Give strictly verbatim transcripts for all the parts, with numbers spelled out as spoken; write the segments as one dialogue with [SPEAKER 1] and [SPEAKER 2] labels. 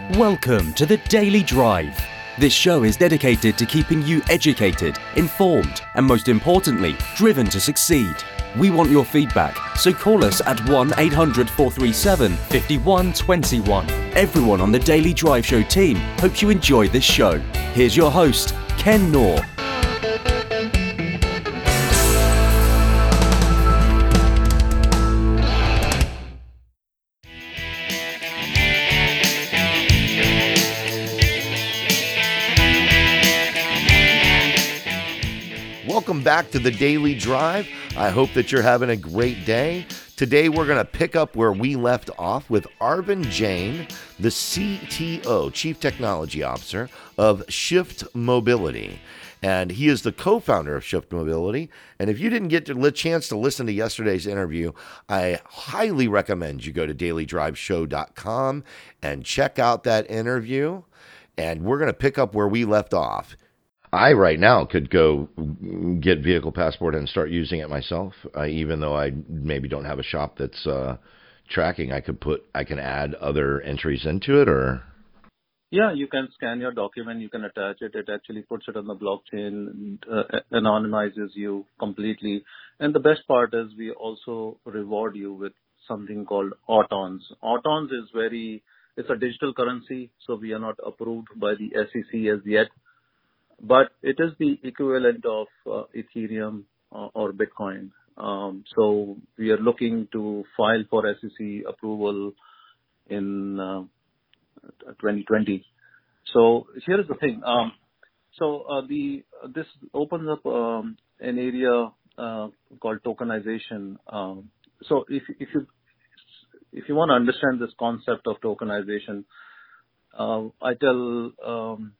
[SPEAKER 1] Welcome to the Daily Drive. This show is dedicated to keeping you educated, informed, and most importantly, driven to succeed. We want your feedback, so call us at one eight hundred, four three seven, five one two one. Everyone on the Daily Drive Show team hopes you enjoy this show. Here's your host, Ken Knorr.
[SPEAKER 2] Welcome back to the Daily Drive. I hope that you're having a great day. Today we're going to pick up where we left off with Arvind Jain, the C T O, Chief Technology Officer of Shift Mobility. And he is the co-founder of Shift Mobility. And if you didn't get the chance to listen to yesterday's interview, I highly recommend you go to daily drive show dot com and check out that interview. And we're going to pick up where we left off. I right now could go get Vehicle Passport and start using it myself, uh, even though I maybe don't have a shop that's uh, tracking. I could put, I can add other entries into it, or
[SPEAKER 3] yeah, you can scan your document, you can attach it. It actually puts it on the blockchain, uh, anonymizes you completely. And the best part is we also reward you with something called Autons. Autons is very, it's a digital currency, so we are not approved by the S E C as yet. But it is the equivalent of uh, Ethereum uh, or Bitcoin. Um, so we are looking to file for S E C approval in uh, twenty twenty. So here is the thing. Um, so uh, the this opens up um, an area uh, called tokenization. Um, so if if you if you want to understand this concept of tokenization, uh, I tell. Um,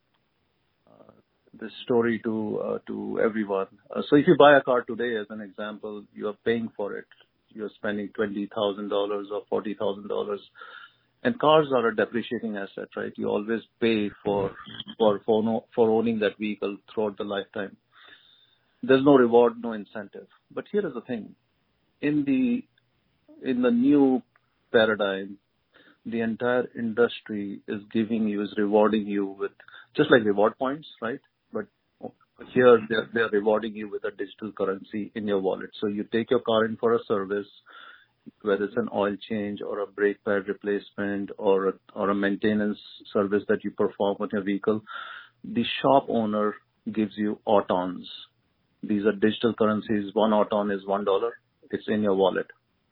[SPEAKER 3] this story to uh, to everyone. Uh, so if you buy a car today, as an example, you are paying for it. You're spending twenty thousand dollars or forty thousand dollars. And cars are a depreciating asset, right? You always pay for, for, for, no, for owning that vehicle throughout the lifetime. There's no reward, no incentive. But here is the thing. In the, in the new paradigm, the entire industry is giving you, is rewarding you with, just like reward points, right? But here they're, they're rewarding you with a digital currency in your wallet. So you take your car in for a service, whether it's an oil change or a brake pad replacement or a, or a maintenance service that you perform on your vehicle. The shop owner gives you Autons. These are digital currencies. One Auton is one dollar. It's in your wallet.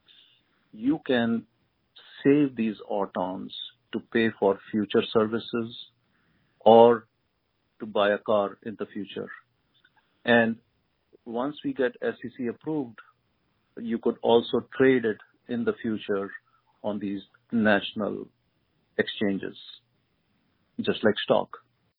[SPEAKER 3] You can save these Autons to pay for future services or to buy a car in the future. And once we get S E C approved, you could also trade it in the future on these national exchanges, just like stock.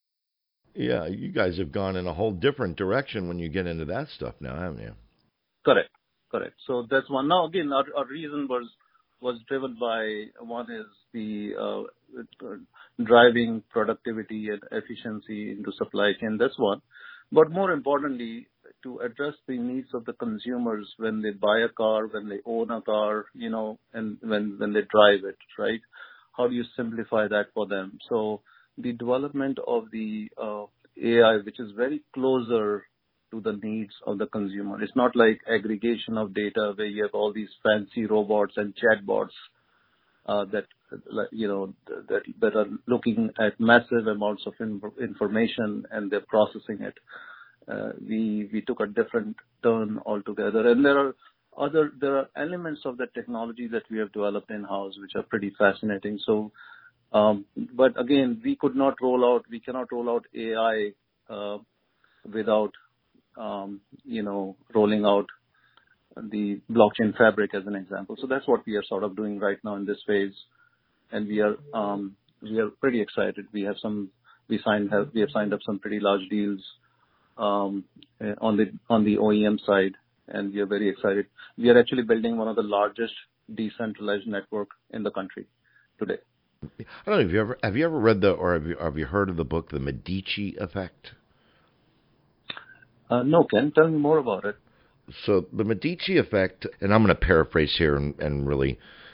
[SPEAKER 2] Yeah, you guys have gone in a whole different direction when you get into that stuff now, haven't you?
[SPEAKER 3] Correct, correct. So that's one. Now, again, our, our reason was was driven by, one is the uh, driving productivity and efficiency into supply chain. That's one. But more importantly, to address the needs of the consumers when they buy a car, when they own a car, you know, and when, when they drive it, right? How do you simplify that for them? So the development of the uh, A I, which is very closer to the needs of the consumer. It's not like aggregation of data where you have all these fancy robots and chatbots uh, that, you know, that that are looking at massive amounts of in- information and they're processing it. Uh, we we took a different turn altogether, and there are other there are elements of the technology that we have developed in house which are pretty fascinating. So, um, but again, we could not roll out. We cannot roll out A I uh, without Um, you know, rolling out the blockchain fabric as an example. So that's what we are sort of doing right now in this phase, and we are um, we are pretty excited. We have some we signed have we have signed up some pretty large deals um, on the on the O E M side, and we are very excited. We are actually building one of the largest decentralized network in the country today.
[SPEAKER 2] I don't know if you ever have you ever read the or have you, have you heard of the book The Medici Effect?
[SPEAKER 3] Uh, no, Ken, tell me more about it.
[SPEAKER 2] So the Medici Effect, and I'm going to paraphrase here and, and really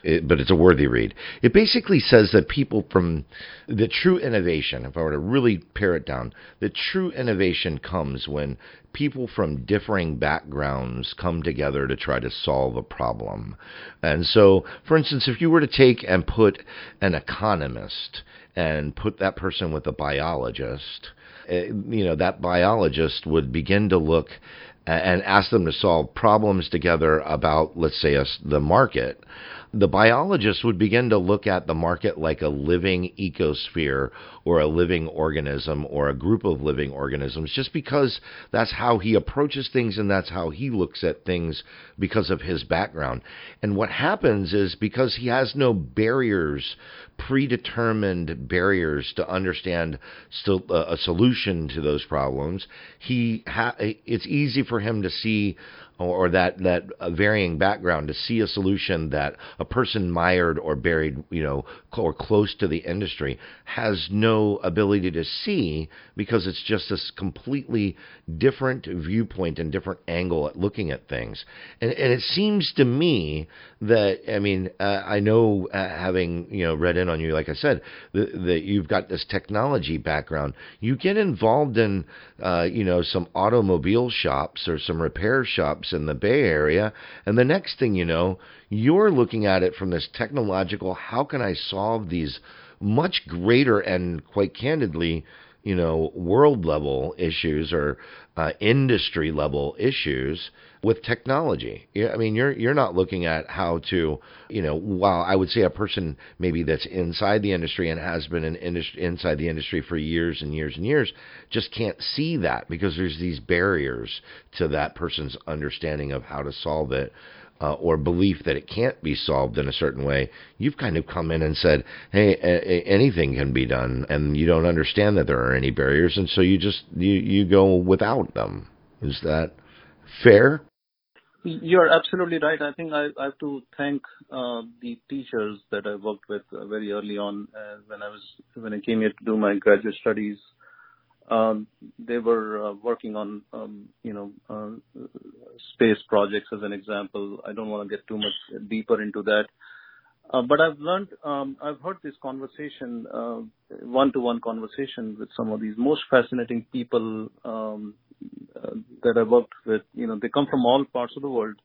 [SPEAKER 2] it, but it's a worthy read. It basically says that people from the true innovation, if I were to really pare it down, the true innovation comes when people from differing backgrounds come together to try to solve a problem. And so, for instance, if you were to take and put an economist and put that person with a biologist, you know, that biologist would begin to look and ask them to solve problems together about, let's say, us, the market. The biologist would begin to look at the market like a living ecosphere or a living organism or a group of living organisms, just because that's how he approaches things and that's how he looks at things because of his background. And what happens is, because he has no barriers, predetermined barriers to understand still a solution to those problems, he ha- it's easy for him to see, or that that varying background, to see a solution that a person mired or buried, you know, or close to the industry has no ability to see, because it's just this completely different viewpoint and different angle at looking at things. And, and it seems to me that, I mean, uh, I know, uh, having, you know, read in on you, like I said, that, that you've got this technology background. You get involved in, uh, you know, some automobile shops or some repair shops in the Bay Area, and the next thing you know, you're looking at it from this technological, how can I solve these much greater and, quite candidly, you know, world level issues or uh, industry level issues with technology. I mean, you're you're not looking at how to, you know, while I would say a person maybe that's inside the industry and has been in industry, inside the industry for years and years and years, just can't see that because there's these barriers to that person's understanding of how to solve it. Uh, or belief that it can't be solved in a certain way. You've kind of come in and said, hey, a- a- anything can be done, and you don't understand that there are any barriers, and so you just you, you go without them. Is that fair?
[SPEAKER 3] You're absolutely right. I think I, I have to thank uh, the teachers that I worked with uh, very early on uh, when I was when I came here to do my graduate studies. Um, they were uh, working on, um, you know, uh, space projects, as an example. I don't want to get too much deeper into that. Uh, but I've learned, um, I've heard this conversation, uh, one-to-one conversation with some of these most fascinating people um, uh, that I worked with. You know, they come from all parts of the world.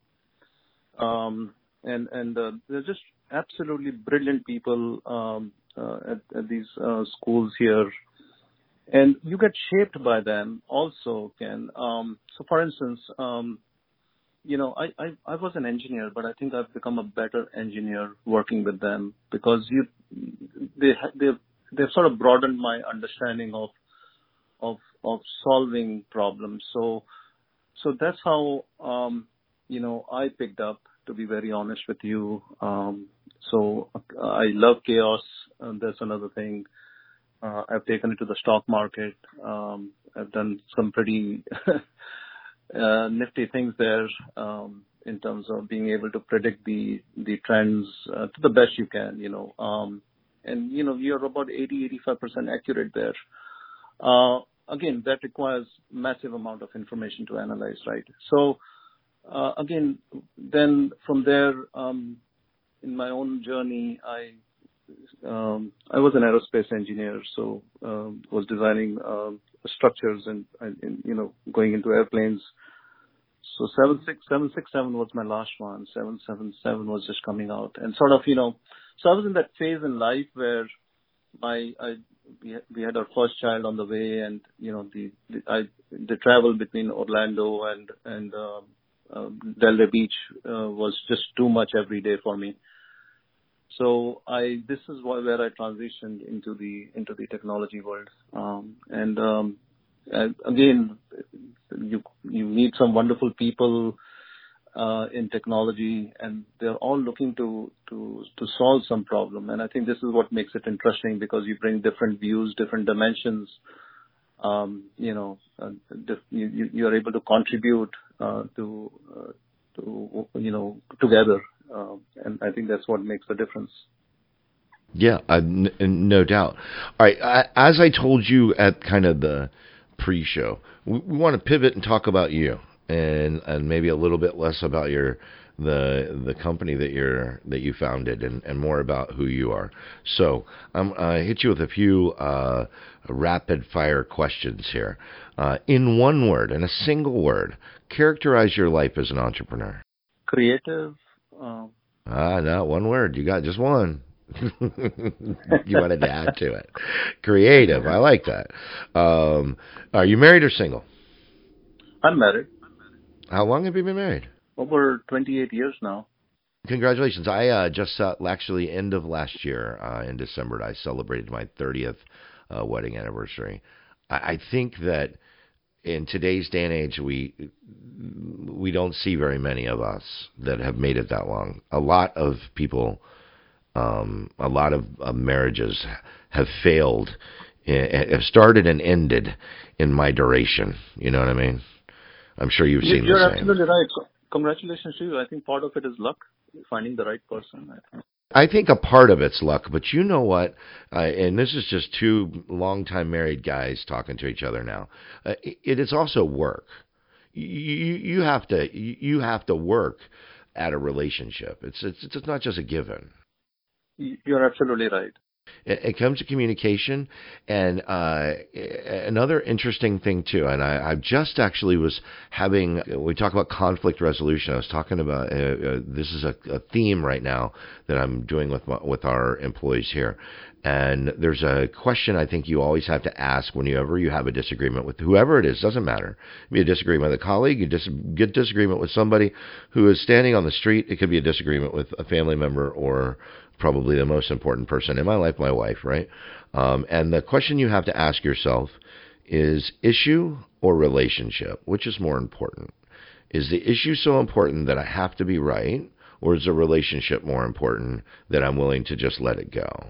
[SPEAKER 3] Um, and and uh, they're just absolutely brilliant people um, uh, at, at these uh, schools here. And you get shaped by them also, Ken. Um, so, for instance, um, you know, I, I, I was an engineer, but I think I've become a better engineer working with them because you, they, they've, they've sort of broadened my understanding of, of, of solving problems. So, so that's how, um, you know, I picked up, to be very honest with you. Um, so I love chaos. And that's another thing. Uh, I've taken it to the stock market. Um, I've done some pretty uh, nifty things there um, in terms of being able to predict the the trends uh, to the best you can, you know. Um, and, you know, you're about eighty, eighty-five percent accurate there. Uh, again, that requires massive amount of information to analyze, right? So, uh, again, then from there, um, in my own journey, I Um, I was an aerospace engineer, so um, was designing um, structures and, and, you know, going into airplanes. So seven six seven six seven was my last one. seven seven seven was just coming out, and sort of, you know, so I was in that phase in life where my I we had, we had our first child on the way, and you know the, the I the travel between Orlando and and uh, uh, Delray Beach uh, was just too much every day for me. So I this is where I transitioned into the into the technology world, um, and um, again, you you meet some wonderful people uh, in technology, and they're all looking to to to solve some problem. And I think this is what makes it interesting because you bring different views, different dimensions. Um, you know, uh, you you are able to contribute uh, to uh, to you know together. Uh, and I think that's what makes the difference.
[SPEAKER 2] Yeah, uh, n- no doubt. All right, I, as I told you at kind of the pre-show, we, we want to pivot and talk about you, and and maybe a little bit less about your the the company that you're that you founded and, and more about who you are. So I'm I hit you with a few uh, rapid fire questions here. Uh, in one word, in a single word, characterize your life as an entrepreneur.
[SPEAKER 3] Creative. Um,
[SPEAKER 2] ah, not one word. You got just one. You wanted to add to it. Creative. I like that. Um, are you married or single?
[SPEAKER 3] I'm married.
[SPEAKER 2] How long have you been married?
[SPEAKER 3] Over twenty-eight years now.
[SPEAKER 2] Congratulations. I uh, just, uh, actually, end of last year, uh, in December, I celebrated my thirtieth uh, wedding anniversary. I, I think that in today's day and age, we we don't see very many of us that have made it that long. A lot of people, um, a lot of uh, marriages have failed, uh, have started and ended in my duration. You know what I mean? I'm sure you've seen
[SPEAKER 3] You're
[SPEAKER 2] the same.
[SPEAKER 3] absolutely right. Congratulations to you. I think part of it is luck, finding the right person. I think.
[SPEAKER 2] I think a part of it's luck, but you know what? Uh, and this is just two longtime married guys talking to each other now. Uh, it, it is also work. You, you have to you have to work at a relationship. It's it's it's not just a given.
[SPEAKER 3] You're absolutely right.
[SPEAKER 2] It, it comes to communication, and uh, another interesting thing too. And I, I just actually was having. We talk about conflict resolution. I was talking about uh, uh, this is a, a theme right now that I'm doing with my, with our employees here. And there's a question I think you always have to ask whenever you have a disagreement with whoever it is. Doesn't matter. It could be a disagreement with a colleague, a dis- good disagreement with somebody who is standing on the street. It could be a disagreement with a family member or probably the most important person in my life, my wife, right? Um, and the question you have to ask yourself is issue or relationship? Which is more important? Is the issue so important that I have to be right, or is the relationship more important that I'm willing to just let it go?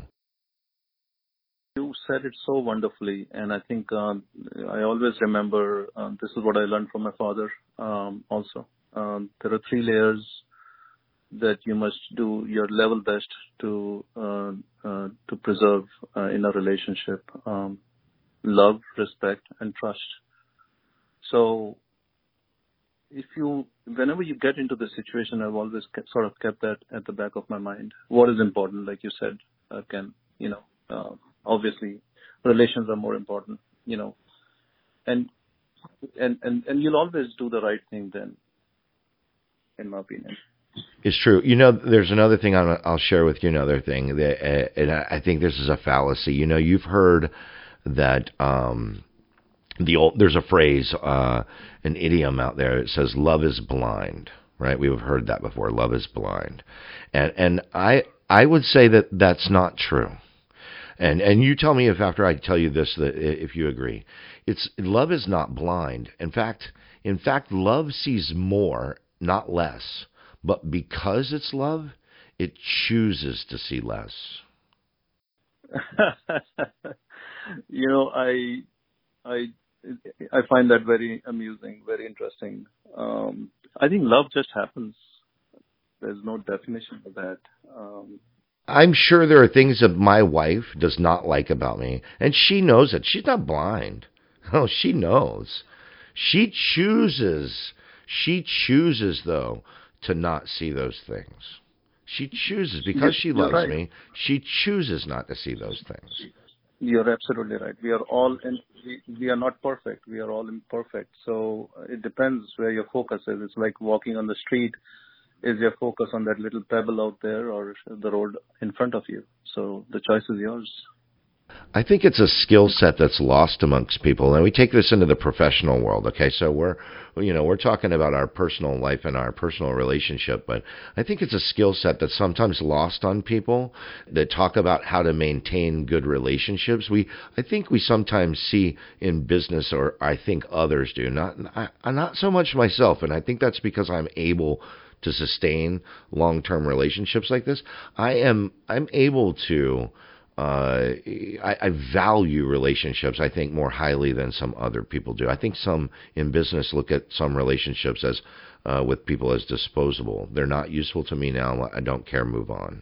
[SPEAKER 3] You said it so wonderfully, and I think um, I always remember um, this is what I learned from my father um, also. Um, there are three layers that you must do your level best to uh, uh, to preserve uh, in a relationship: um, love, respect, and trust. So, if you, whenever you get into the situation, I've always kept, sort of kept that at the back of my mind. What is important, like you said, uh, Ken? You know, uh, obviously, relations are more important. You know, and and and and you'll always do the right thing then, in my opinion.
[SPEAKER 2] It's true. You know, there's another thing I'll, I'll share with you. Another thing that, uh, and I think this is a fallacy. You know, you've heard that um, the old there's a phrase, uh, an idiom out there. It says, "Love is blind." Right? We've heard that before. Love is blind, and and I I would say that that's not true. And and you tell me if after I tell you this that if you agree. It's love is not blind. In fact, in fact, love sees more, not less. But because it's love, it chooses to see less.
[SPEAKER 3] You know, I, I, I find that very amusing, very interesting. Um, I think love just happens. There's no definition for that. Um,
[SPEAKER 2] I'm sure there are things that my wife does not like about me, and she knows it. She's not blind. Oh, she knows. She chooses. She chooses, though, to not see those things. She chooses, because she loves
[SPEAKER 3] right.
[SPEAKER 2] me, she chooses not to see those things.
[SPEAKER 3] You're absolutely right. We are all, in, we, we are not perfect. We are all imperfect. So it depends where your focus is. It's like walking on the street. Is your focus on that little pebble out there or the road in front of you? So the choice is yours.
[SPEAKER 2] I think it's a skill set that's lost amongst people, and we take this into the professional world. Okay, so we're, you know, we're talking about our personal life and our personal relationship, but I think it's a skill set that's sometimes lost on people that talk about how to maintain good relationships. We, I think, we sometimes see in business, or I think others do, not, I, not so much myself, and I think that's because I'm able to sustain long-term relationships like this. I am, I'm able to. Uh, I, I value relationships, I think, more highly than some other people do. I think some in business look at some relationships as uh, with people as disposable. They're not useful to me now. I don't care. Move on.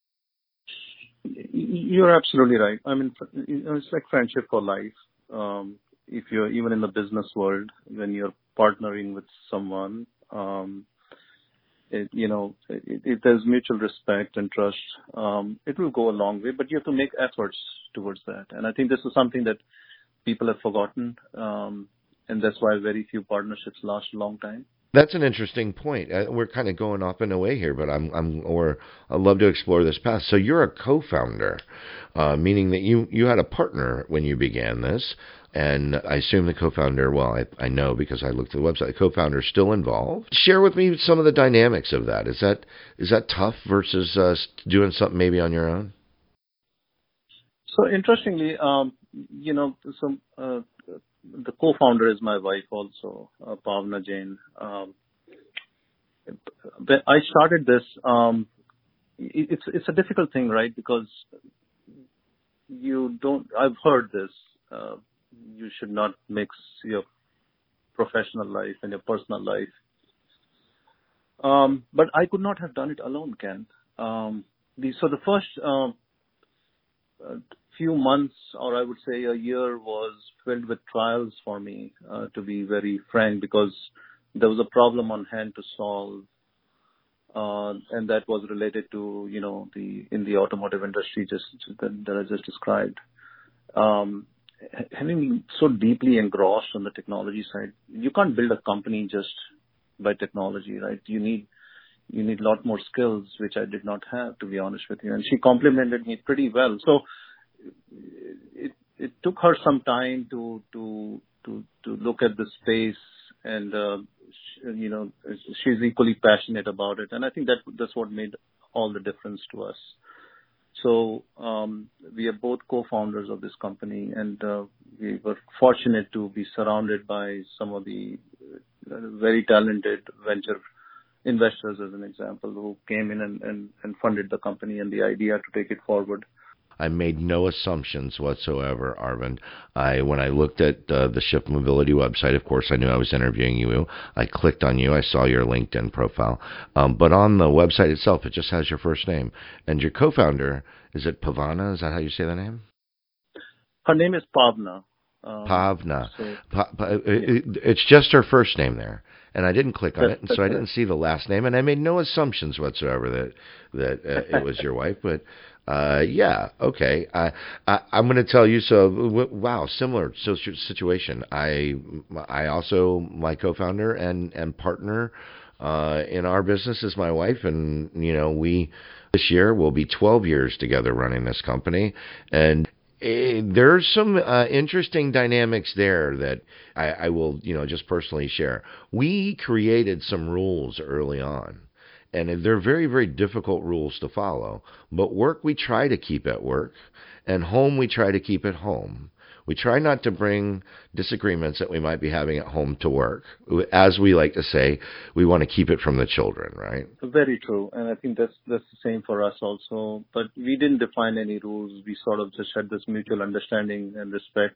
[SPEAKER 3] You're absolutely right. I mean, it's like friendship for life. Um, if you're even in the business world, when you're partnering with someone, um, it, you know, if if there's mutual respect and trust, um, it will go a long way. But you have to make efforts towards that. And I think this is something that people have forgotten, um, and that's why very few partnerships last a long time.
[SPEAKER 2] That's an interesting point. Uh, we're kind of going off in a way here, but I'm, I'm, or I'd love to explore this path. So you're a co-founder, uh, meaning that you, you had a partner when you began this, and I assume the co-founder. Well, I, I know because I looked at the website. The co-founder is still involved. Share with me some of the dynamics of that. Is that is that tough versus uh, doing something maybe on your own?
[SPEAKER 3] So interestingly, um, you know, some. Uh, The co-founder is my wife also, uh, Pavna Jain. Um, when I started this, um, it, it's it's a difficult thing, right? Because you don't. I've heard this. Uh, you should not mix your professional life and your personal life. Um, but I could not have done it alone, Ken. Um, the, so the first. Um, uh, few months, or I would say a year, was filled with trials for me, uh, to be very frank, because there was a problem on hand to solve, uh, and that was related to, you know, the in the automotive industry, just that, that I just described. Um, having been so deeply engrossed on the technology side, you can't build a company just by technology, right? You need you need a lot more skills, which I did not have, to be honest with you. And she complimented me pretty well. So It, it took her some time to to to to look at the space, and uh, she, you know, she's equally passionate about it, and I think that that's what made all the difference to us. So um, we are both co-founders of this company, and uh, we were fortunate to be surrounded by some of the very talented venture investors, as an example, who came in and, and, and funded the company and the idea to take it forward.
[SPEAKER 2] I made no assumptions whatsoever, Arvind. I, when I looked at uh, the Shift Mobility website, of course, I knew I was interviewing you. I clicked on you. I saw your LinkedIn profile. Um, but on the website itself, it just has your first name. And your co-founder, is it Pavana? Is that how you say the name?
[SPEAKER 3] Her name is Pavna.
[SPEAKER 2] Um, Pavna.
[SPEAKER 3] So,
[SPEAKER 2] pa- pa- it, it's just her first name there. And I didn't click on it, and so I didn't see the last name. And I made no assumptions whatsoever that that uh, it was your wife. But uh, yeah, okay. I, I, I'm going to tell you. So w- wow, similar situation. I I also my co-founder and and partner uh, in our business is my wife, and you know we this year will be twelve years together running this company, and there's some uh, interesting dynamics there that I, I will, you know, just personally share. We created some rules early on, and they're very, very difficult rules to follow. But work we try to keep at work, and home we try to keep at home. We try not to bring disagreements that we might be having at home to work. As we like to say, we want to keep it from the children, right?
[SPEAKER 3] Very true. And I think that's that's the same for us also. But we didn't define any rules. We sort of just had this mutual understanding and respect,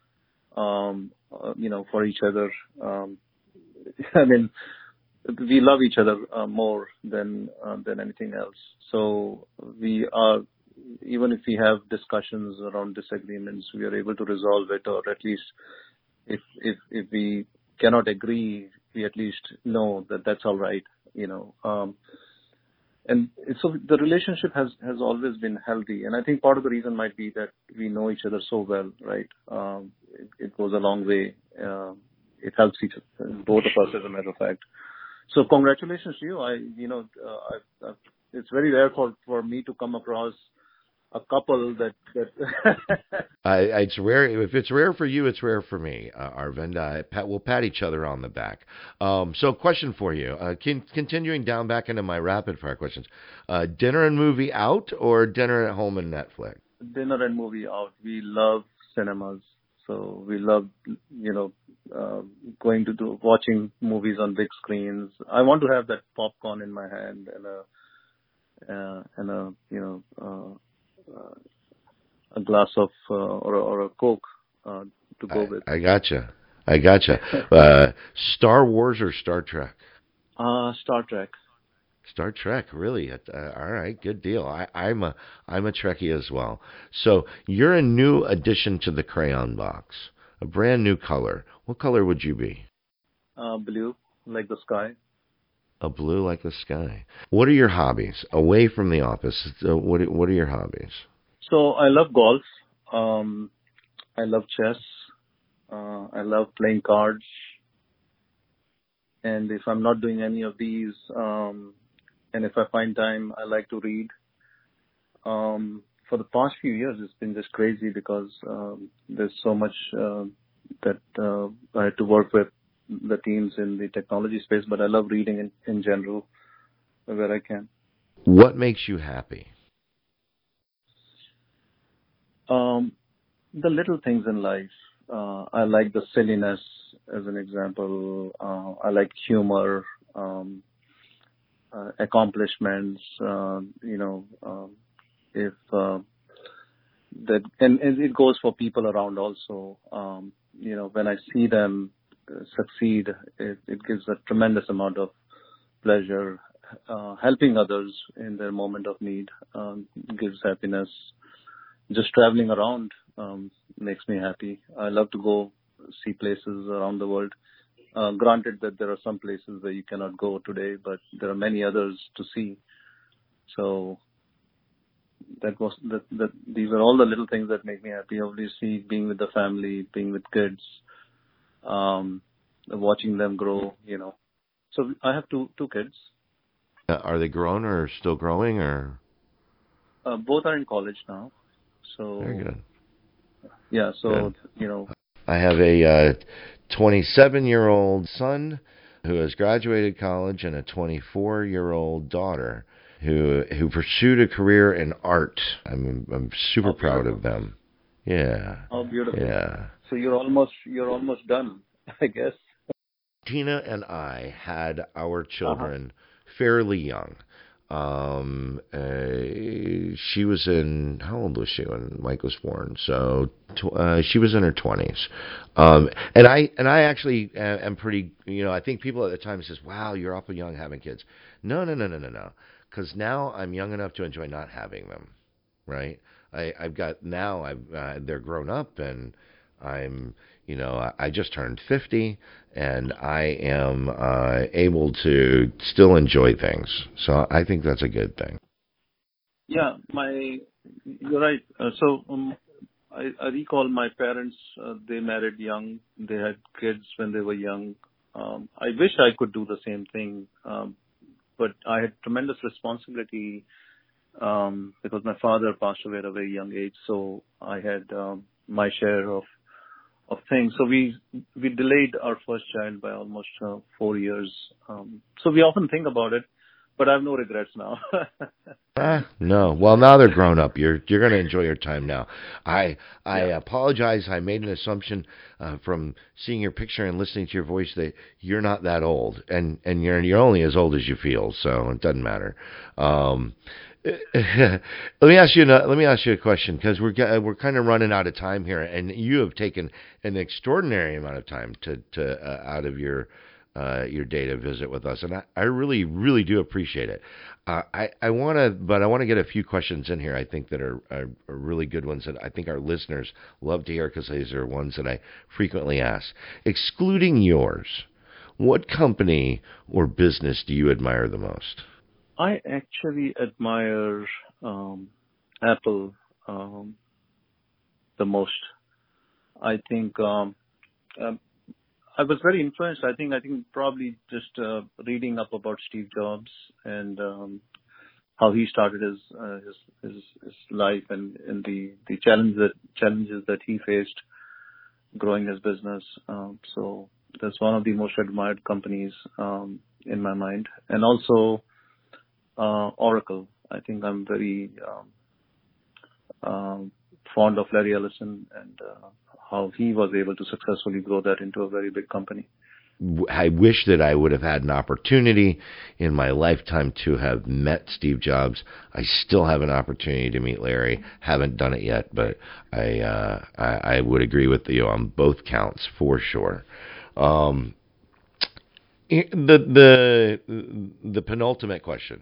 [SPEAKER 3] um, uh, you know, for each other. Um, I mean, we love each other uh, more than uh, than anything else. So we are, even if we have discussions around disagreements, we are able to resolve it, or at least if if if we cannot agree, we at least know that that's all right, you know. Um, and so the relationship has, has always been healthy. And I think part of the reason might be that we know each other so well, right? Um, it, it goes a long way. Uh, it helps each both of us, as a matter of fact. So congratulations to you. I, you know, uh, I, I, it's very rare for, for me to come across a couple that, that
[SPEAKER 2] uh, it's rare. If it's rare for you, it's rare for me, uh, Arvind. Uh, pat, we'll pat each other on the back. Um, so question for you, uh, can, continuing down back into my rapid fire questions, uh, dinner and movie out or dinner at home and Netflix?
[SPEAKER 3] Dinner and movie out. We love cinemas. So we love, you know, uh, going to do, watching movies on big screens. I want to have that popcorn in my hand and a, uh, and a, you know, uh, Uh, a glass of uh, or, or a Coke uh, to go
[SPEAKER 2] I,
[SPEAKER 3] with.
[SPEAKER 2] I gotcha. I gotcha. uh, Star Wars or Star Trek?
[SPEAKER 3] Uh, Star Trek.
[SPEAKER 2] Star Trek, really? Uh, all right, good deal. I, I'm a I'm a Trekkie as well. So you're a new addition to the crayon box, a brand new color. What color would you be?
[SPEAKER 3] Uh, blue, like the sky.
[SPEAKER 2] A blue like the sky. What are your hobbies away from the office? Uh, what are, What are your hobbies?
[SPEAKER 3] So I love golf. Um, I love chess. Uh, I love playing cards. And if I'm not doing any of these, um, and if I find time, I like to read. Um, for the past few years, it's been just crazy because um, there's so much uh, that uh, I had to work with the teams in the technology space, but I love reading in, in general where I can.
[SPEAKER 2] What makes you happy?
[SPEAKER 3] Um, the little things in life. Uh, I like the silliness, as an example. Uh, I like humor, um, uh, accomplishments. Uh, you know, um, if uh, that, and, and it goes for people around also. Um, you know, when I see them uh, succeed, it, it gives a tremendous amount of pleasure. Uh, helping others in their moment of need um, gives happiness. Just traveling around um, makes me happy. I love to go see places around the world. Uh, granted that there are some places where you cannot go today, but there are many others to see. So that was that. that these are all the little things that make me happy. Obviously, being with the family, being with kids, um, watching them grow. You know, so I have two two kids.
[SPEAKER 2] Uh, are they grown or still growing, or?
[SPEAKER 3] Uh, both are in college now. So
[SPEAKER 2] Very good.
[SPEAKER 3] Yeah. So
[SPEAKER 2] Good.
[SPEAKER 3] you know,
[SPEAKER 2] I have a uh, twenty-seven-year-old son who has graduated college and a twenty-four-year-old daughter who who pursued a career in art. I'm I'm super
[SPEAKER 3] oh,
[SPEAKER 2] proud
[SPEAKER 3] beautiful.
[SPEAKER 2] of them. Yeah.
[SPEAKER 3] Oh, beautiful.
[SPEAKER 2] Yeah.
[SPEAKER 3] So you're almost you're almost done, I guess.
[SPEAKER 2] Tina and I had our children
[SPEAKER 3] Uh-huh.
[SPEAKER 2] fairly young. Um, uh, she was in, how old was she when Mike was born? So, tw- uh, she was in her twenties. Um, and I, and I actually am, am pretty, you know, I think people at the time says, wow, you're awful young having kids. No, no, no, no, no, no. Cause now I'm young enough to enjoy not having them. Right. I, I've got, now I've, uh, they're grown up and I'm, you know, I, I just turned fifty and I am uh, able to still enjoy things. So I think that's a good thing.
[SPEAKER 3] Yeah, my you're right. Uh, so um, I, I recall my parents. Uh, they married young. They had kids when they were young. Um, I wish I could do the same thing, um, but I had tremendous responsibility um, because my father passed away at a very young age. So I had um, my share of of things. So we we delayed our first child by almost uh, four years. Um, so we often think about it, but I have no regrets now.
[SPEAKER 2] Ah, no. Well, now they're grown up. You're you're going to enjoy your time now. I I
[SPEAKER 3] Yeah.
[SPEAKER 2] apologize. I made an assumption uh, from seeing your picture and listening to your voice that you're not that old, and and you're you're only as old as you feel, so it doesn't matter. Um, let me ask you. Let me ask you a question because we're we're kind of running out of time here, and you have taken an extraordinary amount of time to to uh, out of your uh, your day to visit with us, and I, I really really do appreciate it. Uh, I I want to, but I want to get a few questions in here. I think that are, are, are really good ones that I think our listeners love to hear because these are ones that I frequently ask. Excluding yours, what company or business do you admire the most?
[SPEAKER 3] I actually admire um, Apple um, the most. I think um, um, I was very influenced. I think I think probably just uh, reading up about Steve Jobs and um, how he started his, uh, his his his life and, and the the challenge that challenges that he faced growing his business. Um, so that's one of the most admired companies um, in my mind, and also. Uh, Oracle. I think I'm very um, um, fond of Larry Ellison and uh, how he was able to successfully grow that into a very big company.
[SPEAKER 2] I wish that I would have had an opportunity in my lifetime to have met Steve Jobs. I still have an opportunity to meet Larry. Haven't done it yet, but I uh, I, I would agree with you on both counts for sure. Um, the the the penultimate question.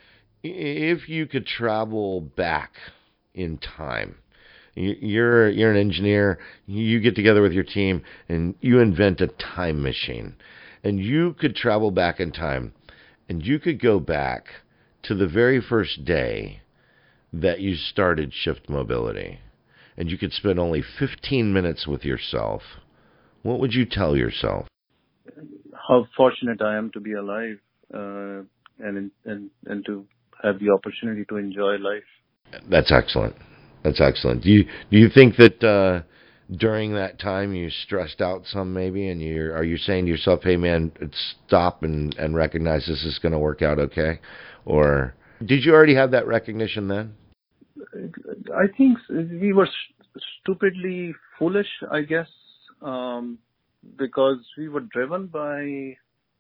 [SPEAKER 2] If you could travel back in time, you're you're an engineer, you get together with your team, and you invent a time machine, and you could travel back in time and you could go back to the very first day that you started Shift Mobility, and you could spend only fifteen minutes with yourself, what would you tell yourself?
[SPEAKER 3] How fortunate I am to be alive uh, and, and and to have the opportunity to enjoy life.
[SPEAKER 2] That's excellent. That's excellent. Do you do you think that uh, during that time you stressed out some maybe, and you are you saying to yourself, "Hey man, stop and, and recognize this is going to work out okay," or did you already have that recognition then?
[SPEAKER 3] I think we were st- stupidly foolish, I guess, um, because we were driven by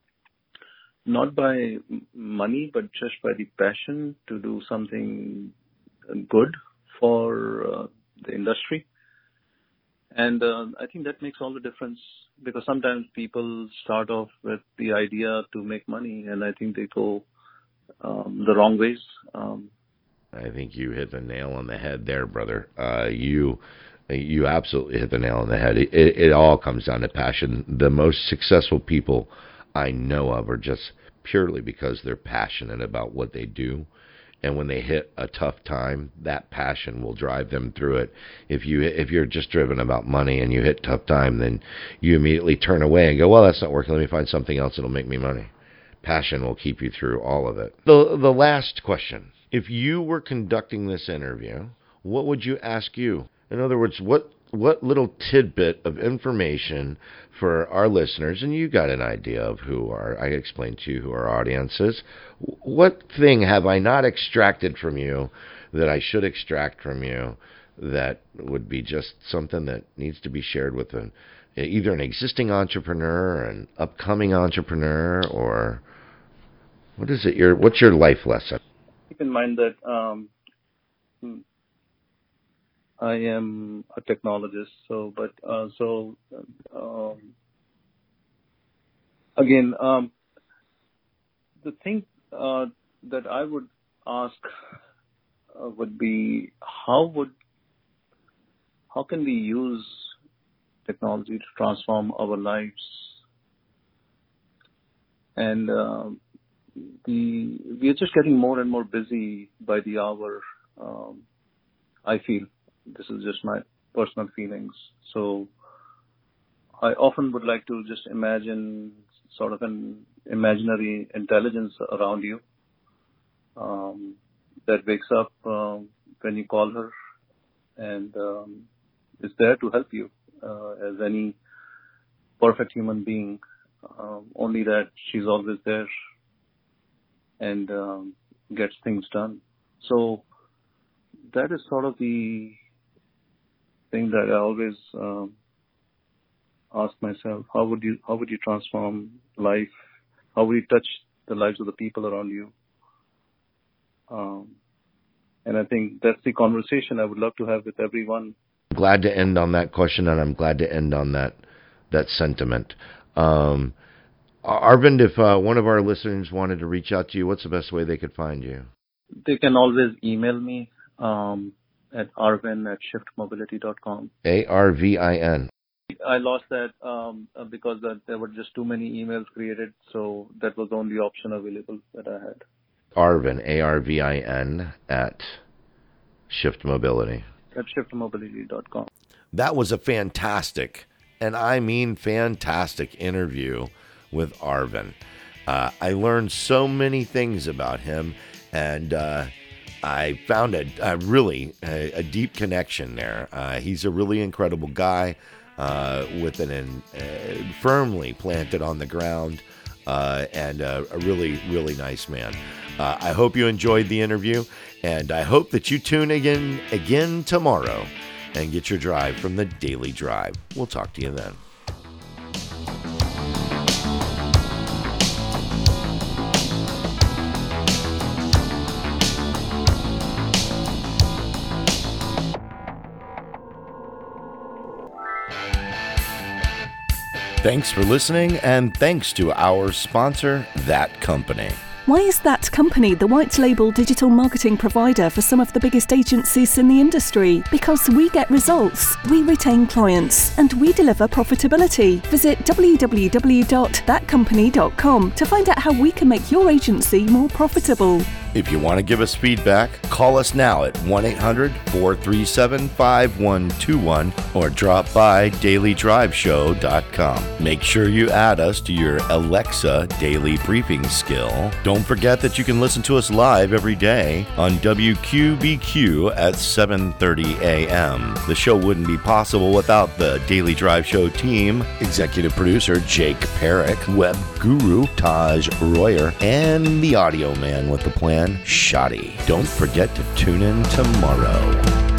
[SPEAKER 3] not by money, but just by the passion to do something good for uh, the industry. And uh, I think that makes all the difference, because sometimes people start off with the idea to make money, and I think they go um, the wrong ways. Um,
[SPEAKER 2] I think you hit the nail on the head there, brother. Uh, you you absolutely hit the nail on the head. It, it, it all comes down to passion. The most successful people I know of are just purely because they're passionate about what they do. And when they hit a tough time, that passion will drive them through it. If you if you're just driven about money and you hit tough time, then you immediately turn away and go, well, that's not working. Let me find something else that'll make me money. Passion will keep you through all of it. The the last question. If you were conducting this interview, what would you ask you? In other words, what what little tidbit of information for our listeners, and you got an idea of who our, I explained to you who our audience is, what thing have I not extracted from you that I should extract from you that would be just something that needs to be shared with an, either an existing entrepreneur, an upcoming entrepreneur, or what is it? Your what's your life lesson?
[SPEAKER 3] Keep in mind that um, I am a technologist, so but uh, so um, again, um, the thing uh, that I would ask uh, would be how would how can we use technology to transform our lives, and uh, the we are just getting more and more busy by the hour. Um, I feel. This is just my personal feelings. So I often would like to just imagine sort of an imaginary intelligence around you um, that wakes up um, when you call her and um, is there to help you uh, as any perfect human being, uh, only that she's always there and um, gets things done. So that is sort of the thing that I always um, ask myself: How would you how would you transform life? How would you touch the lives of the people around you? Um, and I think that's the conversation I would love to have with everyone.
[SPEAKER 2] Glad to end on that question, and I'm glad to end on that that sentiment. Um, Arvind, if uh, one of our listeners wanted to reach out to you, what's the best way they could find you?
[SPEAKER 3] They can always email me. Um, at arvin at shift mobility dot com.
[SPEAKER 2] A R V I N.
[SPEAKER 3] I lost that um, because that there were just too many emails created, so that was the only option available that I had.
[SPEAKER 2] Arvin, A R V I N, at Shift Mobility.
[SPEAKER 3] At shift mobility dot com.
[SPEAKER 2] That was a fantastic, and I mean fantastic, interview with Arvin. Uh, I learned so many things about him, and uh, I found a, a really a, a deep connection there. Uh, he's a really incredible guy uh, with an uh, firmly planted on the ground uh, and a, a really, really nice man. Uh, I hope you enjoyed the interview, and I hope that you tune in again tomorrow and get your drive from the Daily Drive. We'll talk to you then. Thanks for listening, and thanks to our sponsor, That Company.
[SPEAKER 4] Why is That Company the white label digital marketing provider for some of the biggest agencies in the industry? Because we get results, we retain clients, and we deliver profitability. Visit w w w dot that company dot com to find out how we can make your agency more profitable.
[SPEAKER 2] If you want to give us feedback, call us now at one eight hundred four three seven five one two one or drop by daily drive show dot com. Make sure you add us to your Alexa daily briefing skill. Don't forget that you can listen to us live every day on W Q B Q at seven thirty a.m. The show wouldn't be possible without the Daily Drive Show team, executive producer Jake Perrick, web guru Taj Royer, and the audio man with the plan, Shoddy. Don't forget to tune in tomorrow.